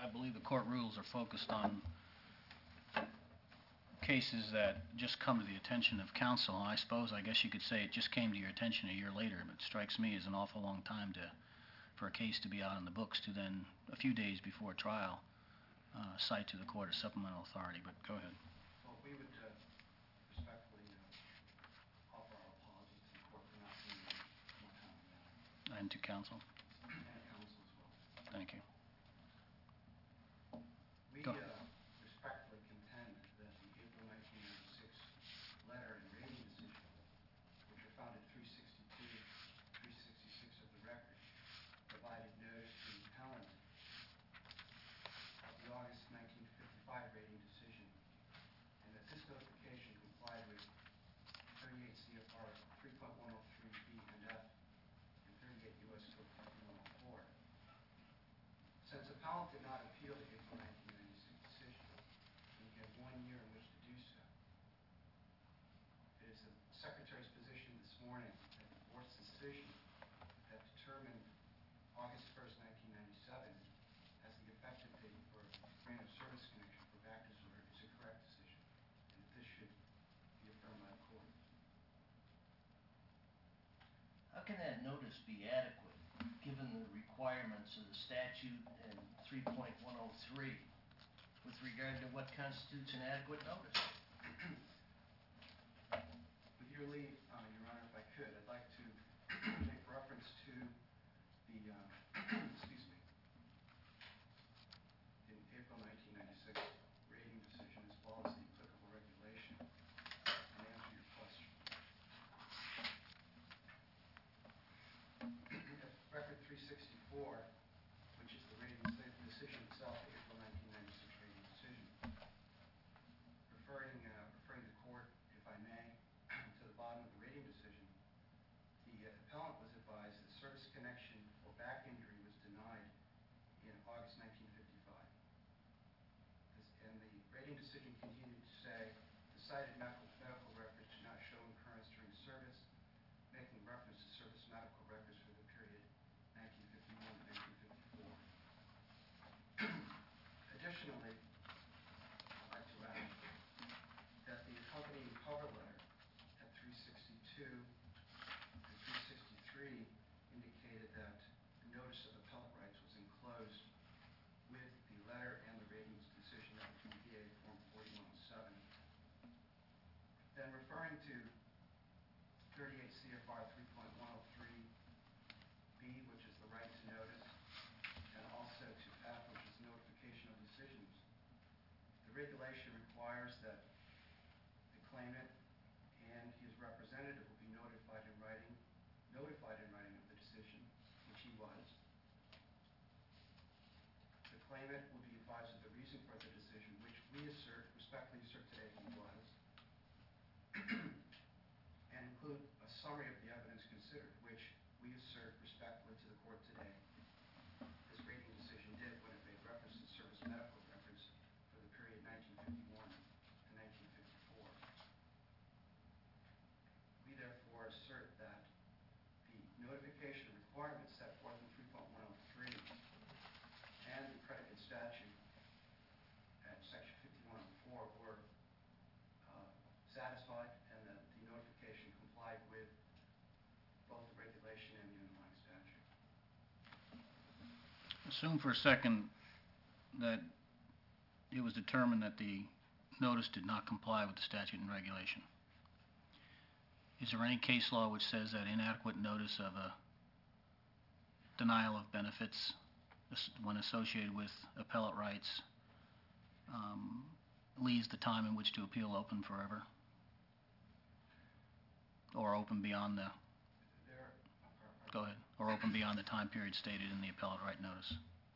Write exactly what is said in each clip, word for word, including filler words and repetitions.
I believe the court rules are focused on cases that just come to the attention of counsel. And I suppose, I guess you could say it just came to your attention a year later. But it strikes me as an awful long time to, for a case to be out in the books to then, a few days before trial, uh, cite to the court a supplemental authority. But go ahead. Well, we would uh, respectfully uh, offer our apologies to the court for not being more time on that. And to counsel. And counsel as well. Thank you. We Go. uh, respectfully contend that the April nineteen ninety-six letter and rating decision, which are found at three sixty-two, three sixty-six of the record, provided notice to the appellant of the August nineteen fifty-five rating decision, and that this notification complied with thirty-eight C F R three point one oh three B and F and thirty-eight U S Code fifty-one oh four. Since the appellant did not appeal the April nineteen ninety-six decision, and he had one year in which to do so, it is the Secretary's position this morning that the Board's decision that determined August first, nineteen ninety-seven as the effective date for grant of service connection for back disorder is a correct decision, and that this should be affirmed by the court. How can that notice be adequate, given the requirements of the statute and three point one oh three with regard to what constitutes an adequate notice? With your leave, uh, Your Honor, if I could, I'd like to make reference to the, uh, excuse me, in April nineteen ninety-six rating decision as well as the applicable regulation and answer your question. Record three sixty-four, which is the rating decision itself, the April nineteen ninety-six rating decision, referring, uh, referring the court, if I may, to the bottom of the rating decision, the uh, appellant was advised that service connection for back injury was denied in August nineteen fifty-five. This, and the rating decision continued to say the cited medical, medical records do not show occurrence during service, making reference to service medical records for the period nineteen fifty-one to nineteen fifty-four. Additionally, I'd like to add that the accompanying cover letter at three sixty-two and three sixty-three indicated that the notice of appellate rights was enclosed with the letter and the ratings decision that was in V A Form forty-one oh seven. Then referring to thirty-eight C F R three point one oh three B, which is the right to notice, and also to F, which is notification of decisions. The regulation requires that the claimant and his representative will be notified in writing, notified in writing of the decision, which he was. The claimant will be advised of the reason for the decision, which we assert, respectfully assert today he was, and include a summary of the evidence considered, which we assert respectfully to the court today. This rating decision did when it made reference to service medical records for the period nineteen fifty-one to nineteen fifty-four. We therefore assert that the notification requirements set forth in three point one oh three and the predicate statute at section fifty-one oh four were uh, satisfied, and that the notification complied with both the regulation and the underlying statute. Assume for a second that it was determined that the notice did not comply with the statute and regulation. Is there any case law which says that inadequate notice of a denial of benefits when associated with appellate rights um, leaves the time in which to appeal open forever? Or open beyond the, There, go ahead, or open beyond the time period stated in the appellate right notice?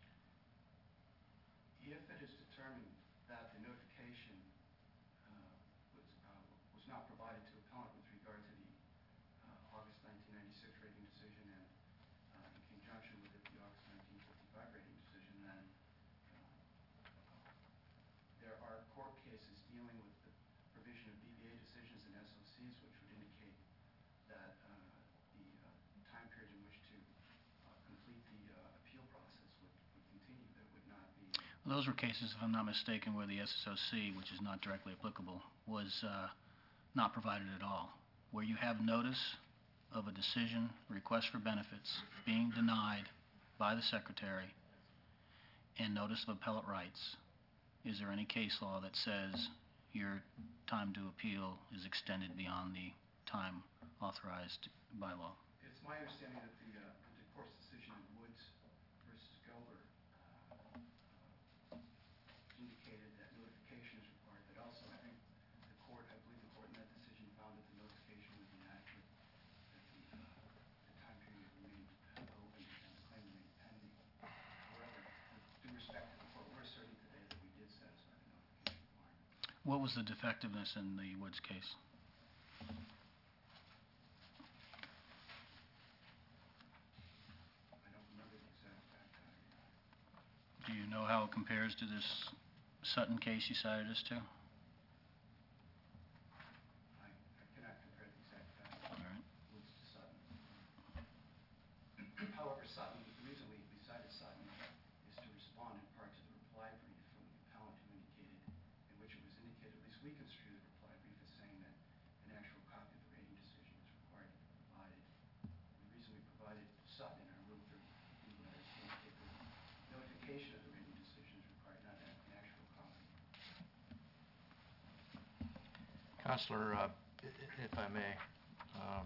if it is determined that the notification uh, was, uh, was not provided to appellant with regard to the uh, August nineteen ninety-six rating decision and uh, in conjunction with it, the August nineteen fifty-five rating decision, then uh, there are court cases dealing with the provision of B B A decisions and S O Cs, which would indicate that uh, the uh, time period in which to uh, complete the uh, appeal process would, would continue. There would not be. Those were cases, if I'm not mistaken, where the S S O C, which is not directly applicable, was uh, not provided at all. Where you have notice of a decision, request for benefits, being denied by the Secretary, and notice of appellate rights, is there any case law that says your time to appeal is extended beyond the time authorized by law? It's my understanding that the, uh, the court's decision in Woods versus Gilbert uh, indicated that notification is required, but also I think the court, I believe the court in that decision found that the notification was inaccurate, that the, uh, the time period remained open and the claim remained pending. However, with due respect to the court, we're asserting today that we did satisfy the notification requirement. What was the defectiveness in the Woods case? I don't remember the exact fact pattern. Do you know how it compares to this Sutton case you cited us to? I, I cannot compare the exact fact All right. Woods to Sutton. However, Sutton, the reason we, we cited Sutton is to respond in part to the reply brief from the appellant who indicated, in which it was indicated, at least we construe the reply brief as saying that an actual copy of the rating decision was required to be provided. The reason we provided Sutton in our Rule thirty-three letter is to indicate that notification of the rating decision is required, not an an actual copy. Counselor, uh, i- i- if I may, uh,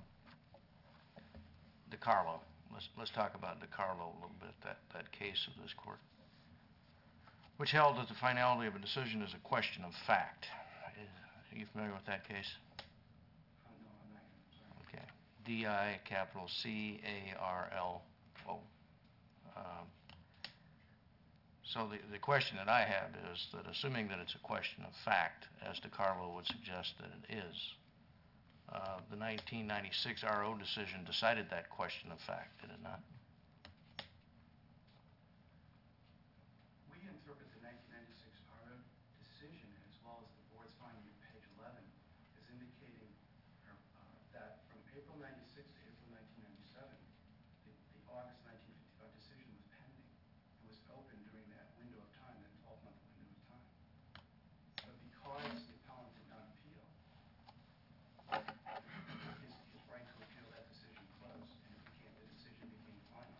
DiCarlo, let's, let's talk about DiCarlo a little bit, that, that case of this court, which held that the finality of a decision is a question of fact. Are you familiar with that case? Uh, no, I'm not, I'm sorry. Okay. D I capital C A R L O. Um, So the, the question that I have is that assuming that it's a question of fact, as DiCarlo would suggest that it is, uh, the nineteen ninety-six R O decision decided that question of fact, did it not? We interpret the nineteen ninety-six R O decision, as well as the board's finding on page eleven, as indicating uh, uh, that from April ninety-six to April nineteen ninety-seven, the, the August nineteen fifty-five decision was pending. It was open during that window of time, that twelve-month window of time. But because the appellant did not appeal, his, his right to appeal that decision closed, and it became, the decision became final.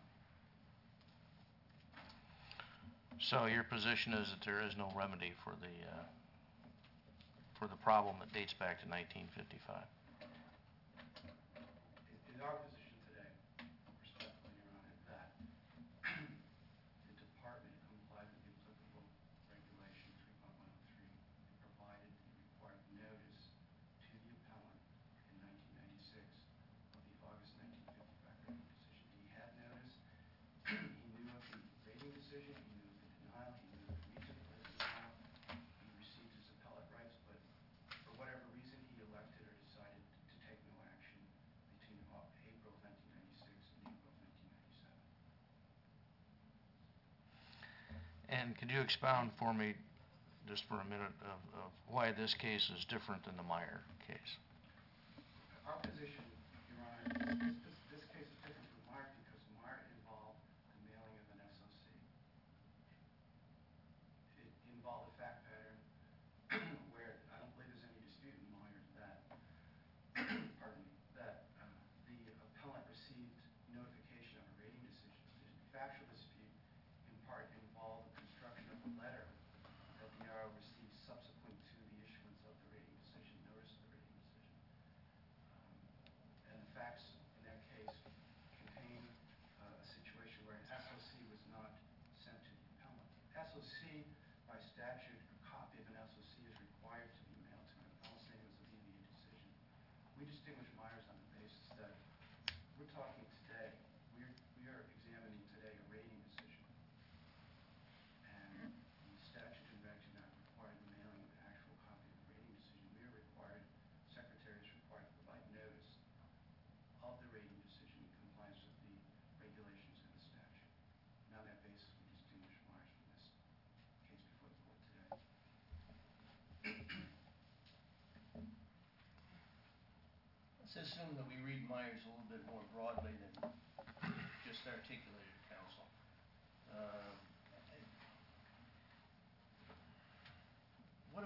So your position is that there is no remedy for the, uh, for the problem that dates back to nineteen fifty-five? It is our position today, respectfully, Your Honor, that the department complied with the applicable regulation three point one oh three. It provided the required notice to the appellant in nineteen ninety-six of the August nineteen fifty-five rating decision. He had notice, he knew of the rating decision, he knew of the denial, he knew of the reason for the denial, he received his appellate rights, but for whatever reason, he elected or decided to take no action between Au- April of nineteen ninety-six and April of nineteen ninety-seven. And could you expound for me, just for a minute, of, of why this case is different than the Meyer case? Our position, Your Honor, this, this, this case is different from Meyer because Meyer involved the mailing of an S O C. It involved a fact pattern where I don't believe there's any dispute in Meyer that, pardon me, that uh, the appellant received notification of a rating decision. The factual dispute in part involved the construction of a letter that the R O received subsequent to the issuance of the rating decision, notice of the rating decision. Um, And the facts in that case contain uh, a situation where an S O C was not sent to the appellant. S O C, by statute, a copy of an S O C is required to be mailed to an appellant, same as a V B A decision. We distinguish Myers on the basis that we're talking today, we're, we are examining today a rating decision. And the statute and reg do not require the mailing of an actual copy of the rating decision. We are required, secretary is required to provide notice of the rating decision in compliance with the regulations and the statute. And on that basis, we distinguish Myers from this case before the court today. Let's assume that we read Myers a little bit more broadly than just articulated, counsel. Um,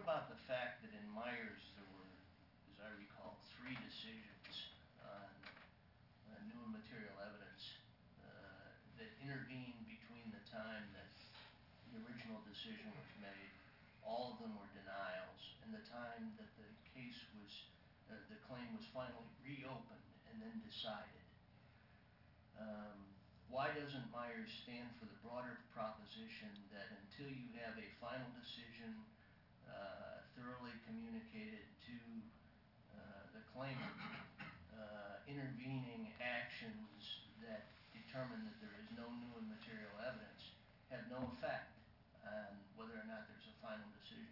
about the fact that in Myers there were, as I recall, three decisions on uh, new and material evidence uh, that intervened between the time that the original decision was made, all of them were denials, and the time that the case was, uh, the claim was finally reopened and then decided. Um, why doesn't Myers stand for the broader proposition that until you have a final decision uh, thoroughly communicated to uh, the claimant, uh, intervening actions that determine that there is no new and material evidence have no effect on whether or not there's a final decision?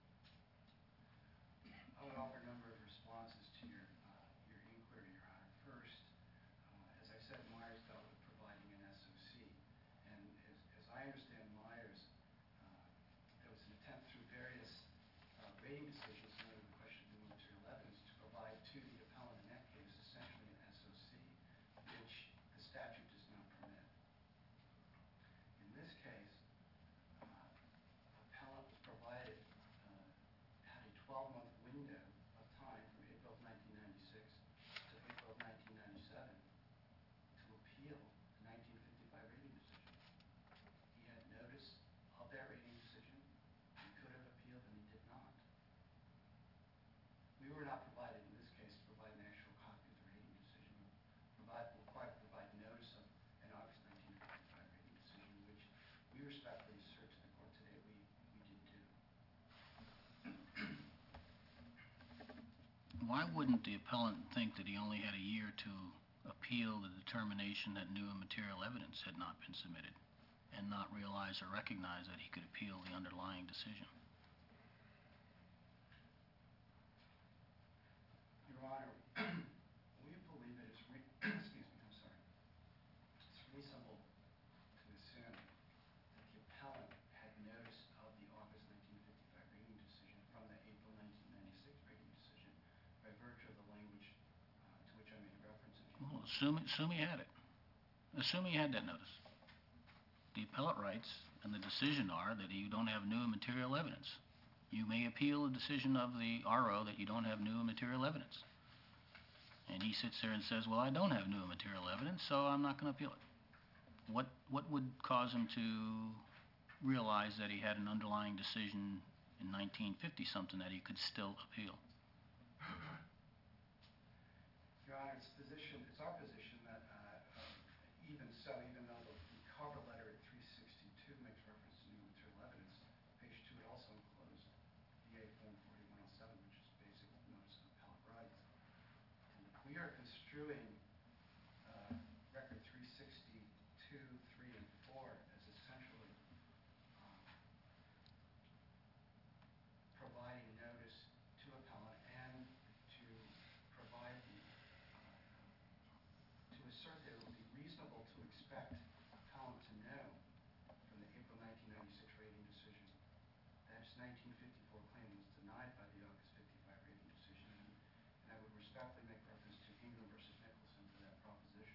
I would offer a number of responses to your, uh, your inquiry, Your Honor. First, uh, as I said, Myers dealt with providing an S O C. And as, as I understand Myers, uh, there was an attempt through various uh, rating decisions under the question of new material evidence to provide to the appellant in that case essentially an S O C, which the statute does not permit. In this case, uh, appellant was provided, uh, had a twelve-month window of time from April of nineteen ninety-six to April of nineteen ninety-seven to appeal the nineteen fifty-five rating decision. He had notice of that rating decision. He could have appealed, and he did not. We were not provided, in this case, to provide an actual copy of the rating decision. We provide, we're required to provide notice of an August nineteen fifty-five rating decision, which we respectfully assert to the court today we, we didn't do. Why wouldn't the appellant think that he only had a year to appeal the determination that new and material evidence had not been submitted, and not realize or recognize that he could appeal the underlying decision? Your Honor, we believe it is, re- excuse me, I'm sorry. It's reasonable to assume that the appellant had notice of the August nineteen fifty-five rating decision from the April nineteen ninety-six rating decision by virtue of the language uh, to which I made reference. If you Well, assume, assume he had it. Assume he had that notice. The appellate rights and the decision are that you don't have new and material evidence. You may appeal a decision of the R O that you don't have new and material evidence. And he sits there and says, well, I don't have new and material evidence, so I'm not going to appeal it. What, what would cause him to realize that he had an underlying decision in nineteen fifty something that he could still appeal? Your Honor, it's position, it's our position that uh, uh, even so, even though the the cover letter at three sixty-two makes reference to new material evidence, page two, it also enclosed D A Form forty-one oh seven, which is basic notice of appellate rights. And we are construing uh, record three sixty-two, three, and four as essentially um, providing notice to appellant and to provide the, uh, to assert that it would be reasonable to expect appellant to know from the April nineteen ninety-six rating decision that his nineteen fifty-four claim was denied by the August fifty-five rating decision. And, and I would respectfully make reference to Ingram versus Nicholson for that proposition.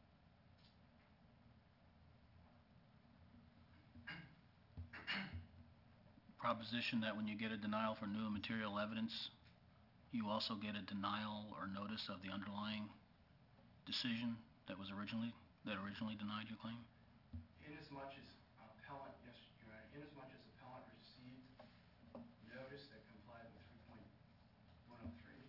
Proposition that when you get a denial for new and material evidence, you also get a denial or notice of the underlying decision that was originally, that originally denied your claim? Inasmuch as appellant, yes, Your Honor, inasmuch as appellant received notice that complied with three point one oh three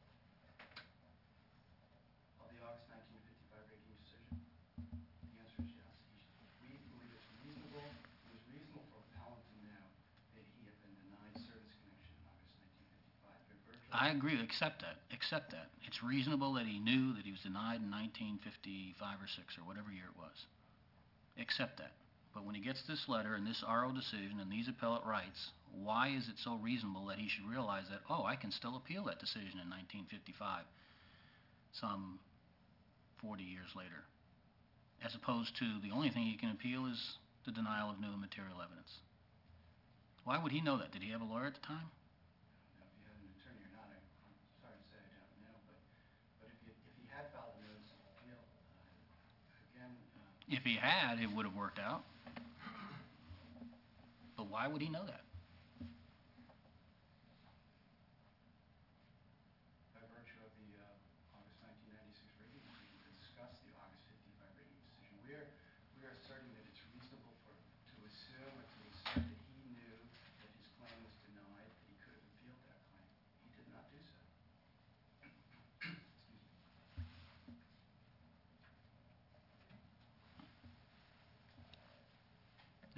of the August nineteen fifty-five rating decision, the answer is yes. He- We believe it's reasonable, it was reasonable for appellant to know that he had been denied service connection in August nineteen fifty-five by virtue of... I agree, accept that, accept that. It's reasonable that he knew that he was denied in nineteen fifty-five or six or whatever year it was. Accept that. But when he gets this letter and this R O decision and these appellate rights, why is it so reasonable that he should realize that, oh, I can still appeal that decision in nineteen fifty-five, some forty years later, as opposed to the only thing he can appeal is the denial of new and material evidence? Why would he know that? Did he have a lawyer at the time? I don't know if he had an attorney or not. I, I'm sorry to say I don't know, but, but if he, if he had filed a notice of appeal, uh, again, uh, If he had, it would have worked out. But why would he know that?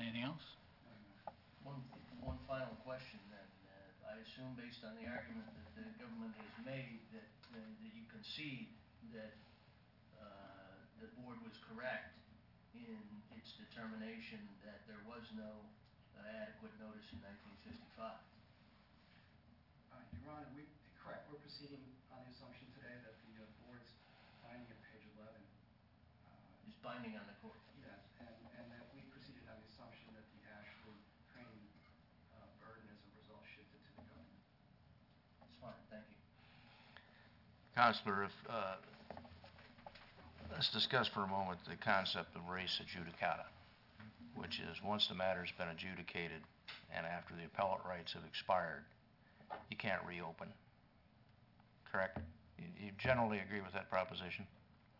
Anything else? One, one final question then. Uh, I assume based on the argument that the government has made that, uh, that you concede that, uh, the board was correct in its determination that there was no uh, adequate notice in nineteen fifty-five. Uh, Your Honor, we, correct, we're proceeding on the assumption today that the uh, board's finding at page eleven, uh, Is binding on the court. yes, and, and that we proceeded on the assumption that the actual training uh, burden as a result shifted to the government. That's fine, thank you. Counselor, if, uh, let's discuss for a moment the concept of res judicata, which is once the matter's been adjudicated and after the appellate rights have expired, you can't reopen. Correct? You, you generally agree with that proposition?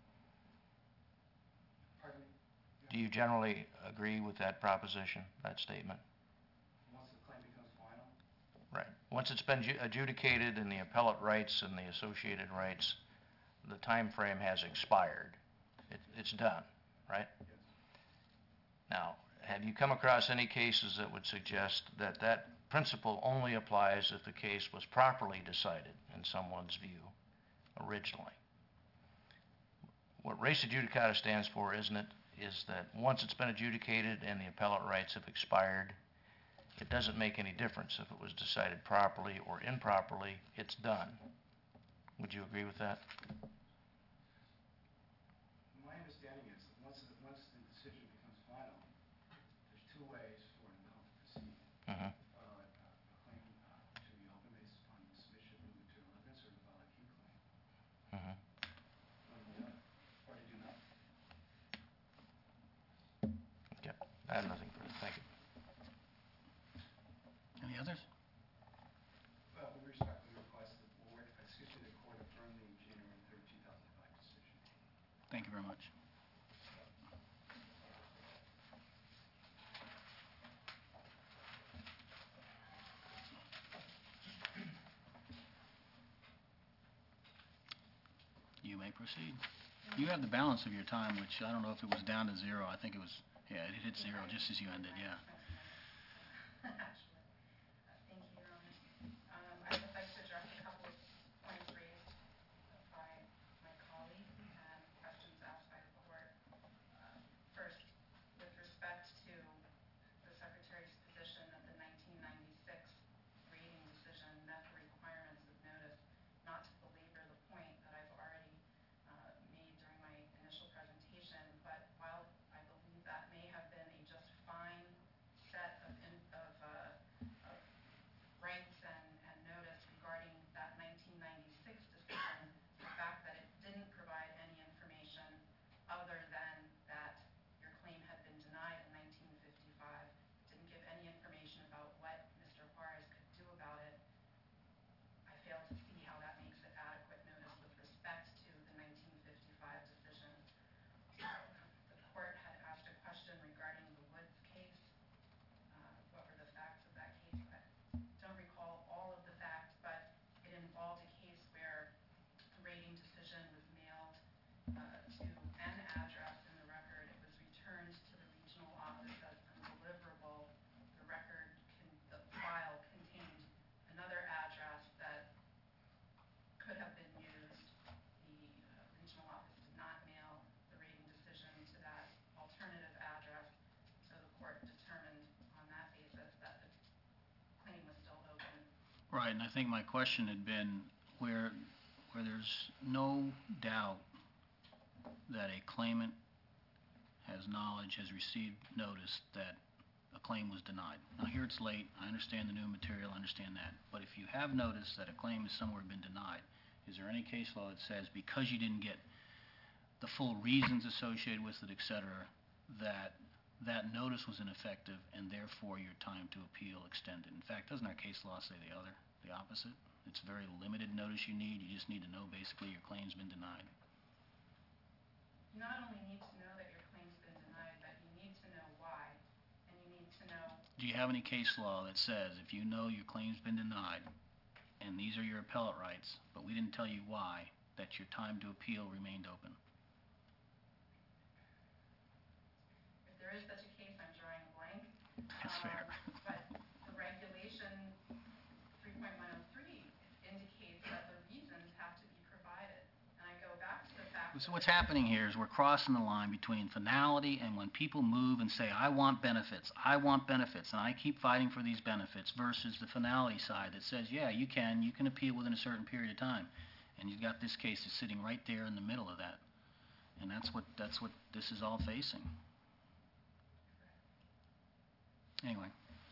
Pardon me? Do you generally agree with that proposition, that statement? Once the claim becomes final? Right. Once it's been ju- adjudicated and the appellate rights and the associated rights, the time frame has expired. It, it's done, right? Yes. Now, have you come across any cases that would suggest that that principle only applies if the case was properly decided in someone's view originally? What res judicata stands for, isn't it, is that once it's been adjudicated and the appellate rights have expired, it doesn't make any difference if it was decided properly or improperly, it's done. Would you agree with that? My understanding is that once, the- once the decision becomes final, there's two ways for an appellant to proceed. Mm-hmm. File a, a claim uh, to reopen based upon the submission of new material evidence, or to file a key claim. Mm-hmm. One or the other, or to do nothing. Okay. I have nothing further. Thank you. Any others? Well, we respectfully request the board, excuse me, the court affirm the January third, two thousand five decision. Thank you very much. You may proceed. You have the balance of your time, which I don't know if it was down to zero. I think it was, yeah, it hit zero just as you ended, yeah. Actually, uh, thank you, Your Honor. Um, I would like to address a couple of points raised by my colleague and questions asked by the court. Uh, First, with respect to the Secretary's position that the nineteen ninety-six rating decision met the requirements of notice, not to belabor the point that I've already uh, made during my initial presentation, but while I believe that may have been a just fine set of, in, of, uh, of rights and, and notice regarding that nineteen ninety-six decision, the fact that it didn't provide any information other than that your claim had been denied in nineteen fifty-five, didn't give any information about what Mister Juarez could do about it, I fail to see how that makes it adequate notice with respect to the nineteen fifty-five decision. The court had asked a question regarding the Woods case. Uh, what were the facts of that case? I don't recall all of the facts, but it involved a case where the rating decision was mailed uh, to an address in the record. It was returned to the regional office as undeliverable. The record, con- the file contained another address that could have been used. The uh, regional office did not mail the rating decision to that alternative address, so the court determined on that basis that the claim was still open. Right, and I think my question had been where, where there's no doubt that a claimant has knowledge, has received notice that a claim was denied. Now, here it's late, I understand the new material, I understand that, but if you have noticed that a claim has somewhere been denied, is there any case law that says because you didn't get the full reasons associated with it, et cetera, that that notice was ineffective and therefore your time to appeal extended? In fact, doesn't our case law say the other, the opposite? It's very limited notice you need, you just need to know basically your claim's been denied. You not only need to know that your claim's been denied, but you need to know why, and you need to know. Do you have any case law that says if you know your claim's been denied and these are your appellate rights, but we didn't tell you why, that your time to appeal remained open? If there is such a case, I'm drawing a blank. fair. But the regulation three point one oh three indicates that the reasons have to be provided. And I go back to the fact So that... what's happening here is we're crossing the line between finality and when people move and say, I want benefits, I want benefits, and I keep fighting for these benefits, versus the finality side that says, yeah, you can, you can appeal within a certain period of time. And you've got this case that's sitting right there in the middle of that. And that's what, that's what this is all facing. Anyway.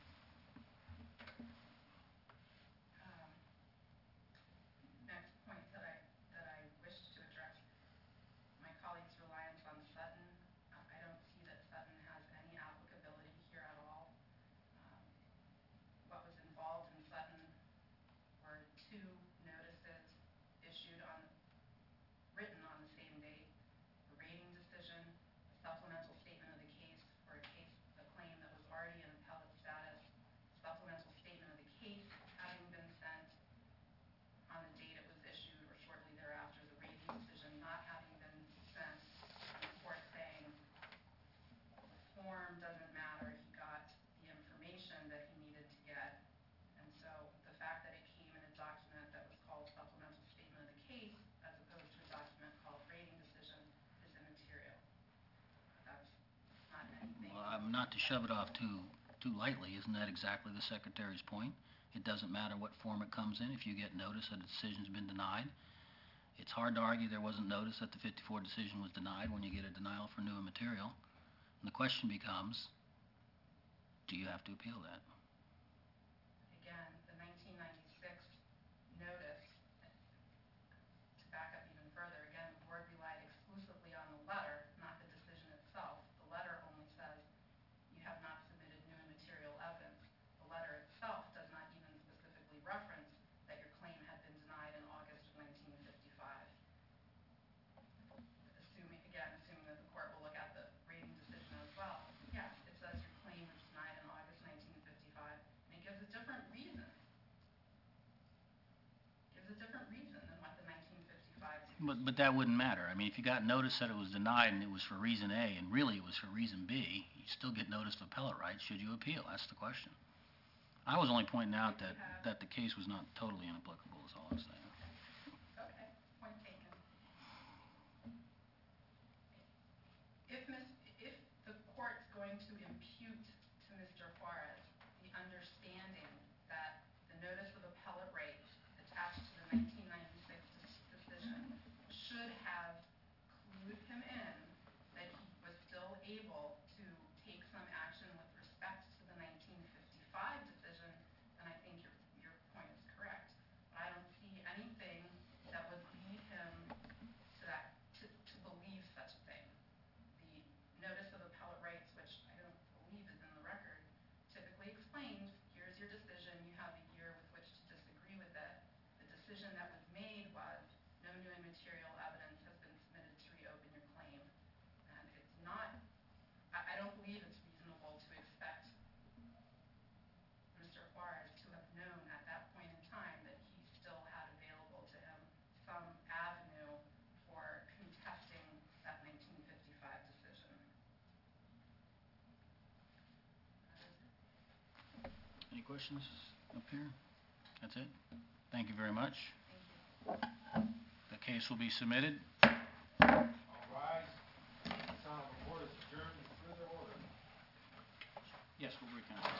Um, Next point that I, that I wish to address, my colleague's reliance on Sutton. Uh, I don't see that Sutton has any applicability here at all. Um, What was involved in Sutton were two notices issued on, written on the same date, a rating decision, a supplemental statement of the case for a case, a claim that was already in appellate status, supplemental statement of the case having been sent on the date it was issued or shortly thereafter, the rating decision not having been sent, and the court saying the form doesn't matter, he got the information that he needed to get. And so the fact that it came in a document that was called supplemental statement of the case as opposed to a document called rating decision is immaterial. That's not anything. Well, I'm not to shove it off too, too lightly. Isn't that exactly the Secretary's point? It doesn't matter what form it comes in. If you get notice that a decision's been denied, it's hard to argue there wasn't notice that the fifty-four decision was denied when you get a denial for new and material. And the question becomes, do you have to appeal that? Again, the nineteen ninety-six notice, to back up even further, again, the board relied exclusively on the letter, not the decision itself. The letter only says you have not submitted new and material evidence. The letter itself does not even specifically reference that your claim had been denied in August of nineteen fifty-five. Assuming, again, assuming that the court will look at the rating decision as well. Yes, it says your claim was denied in August nineteen fifty-five, and it gives a different reason. Gives a different reason than what the nineteen fifty-five decision. But, but that wouldn't matter. I mean, if you got notice that it was denied and it was for reason A, and really it was for reason B, you still get notice of appellate rights should you appeal. That's the question. I was only pointing out that, that the case was not totally inapplicable, is all I'm saying. Okay, point taken. If Miss, if the court's going to impute to Mister Juarez the understanding that the notice of appellate rights attached to the nineteen ninety-six decision should have clued him in that he was still able to take some action with respect to the nineteen fifty-five decision, then I think your, your point is correct. But I don't see anything that would lead him to that, to, to believe such a thing. The notice of appellate rights, which I don't believe is in the record, typically explains, here's your decision, you have a year with which to disagree with it. The decision that was made was, no new and material evidence has been submitted to reopen your claim. And it's not, I, I don't believe it's reasonable to expect Mister Juarez to have known at that point in time that he still had available to him some avenue for contesting that nineteen fifty-five decision. Any questions up here? That's it? Thank you very much. Thank you. The case will be submitted. All rise. This honorable court is adjourned in further order. Yes, we'll recount.